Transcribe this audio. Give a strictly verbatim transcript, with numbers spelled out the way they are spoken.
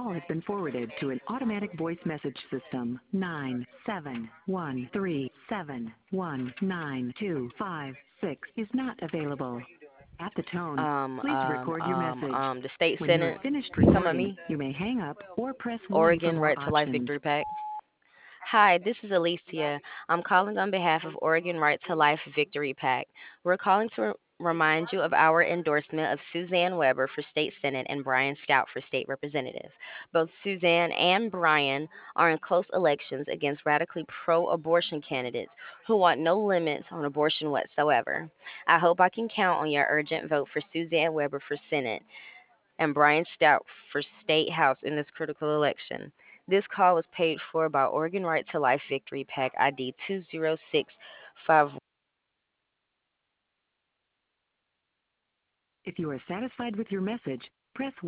call has been forwarded to an automatic voice message system. nine seven one three seven one nine two five six is not available. At the tone, Um, please um, record your um, message. um, the state When you have senate, finished some of recording, me, you may hang up or press one for Oregon more Right to Life options. Victory Pack. Hi, this is Alicia. I'm calling on behalf of Oregon Right to Life Victory Pack. We're calling to re- remind you of our endorsement of Suzanne Weber for State Senate and Brian Stout for State Representative. Both Suzanne and Brian are in close elections against radically pro abortion candidates who want no limits on abortion whatsoever. I hope I can count on your urgent vote for Suzanne Weber for Senate and Brian Stout for State House in this critical election. This call was paid for by Oregon Right to Life Victory Pack I D two zero six five. If you are satisfied with your message, press